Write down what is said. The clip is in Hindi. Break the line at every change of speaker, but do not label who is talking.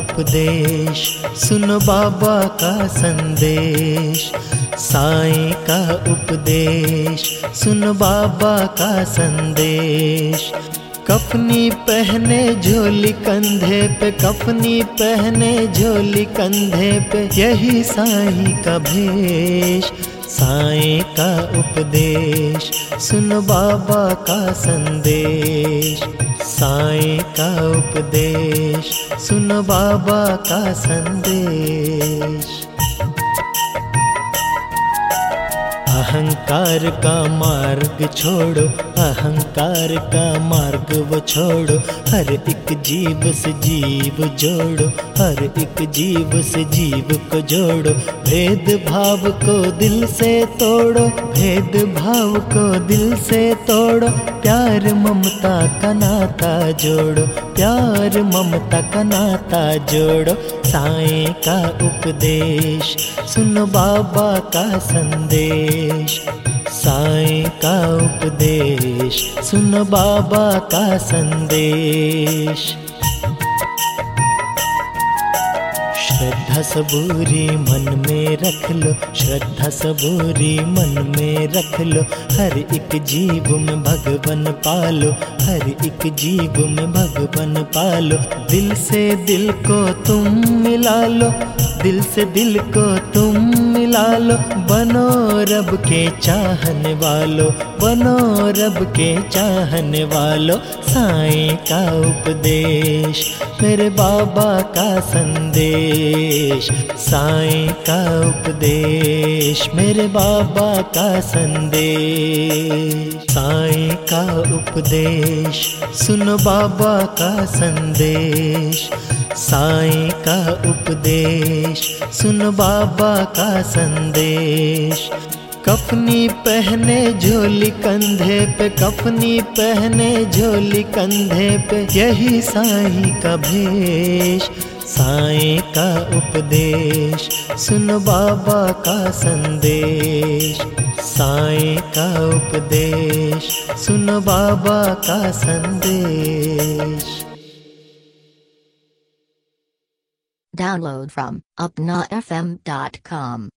उपदेश, सुनो बाबा का संदेश। साईं का उपदेश, सुनो बाबा का संदेश। कफनी पहने झोली कंधे पे, कफनी पहने झोली कंधे पे, यही साईं का भेष। साईं का उपदेश, सुनो बाबा का संदेश। साईं का उपदेश, सुनो बाबा का संदेश। अहंकार का मार्ग छोड़ो, अहंकार का मार्ग वो छोड़ो। हर एक जीव से जीव जोड़ो, हर एक जीव से जीव को जोड़ो। भेद भाव को दिल से तोड़ो, भेद भाव को दिल से तोड़ो। प्यार ममता का नाता जोड़ो, प्यार ममता का नाता जोड़ो। साईं का उपदेश, सुनो बाबा का संदेश। साईं का उपदेश, सुनो बाबा का संदेश। श्रद्धा सबूरी मन में रख लो, श्रद्धा सबूरी मन में रख लो। हर एक जीव में भगवन पालो, हर एक जीव में भगवन पालो। दिल से दिल को तुम मिला लो, दिल से दिल को तुम मिला लो। बनो रब के चाहने वालों, बनो रब के चाहने वालों। साईं का उपदेश, मेरे बाबा का संदेश। साईं का उपदेश, मेरे बाबा का संदेश। साईं का उपदेश, सुनो बाबा का संदेश। साईं का उपदेश, सुनो बाबा का संदेश। कफनी पहने झोली कंधे पे, कफनी पहने झोली कंधे पे, यही साईं का भेष। साईं का उपदेश, सुनो बाबा का संदेश। साईं का उपदेश, सुनो बाबा का संदेश।
Download from upnafm.com.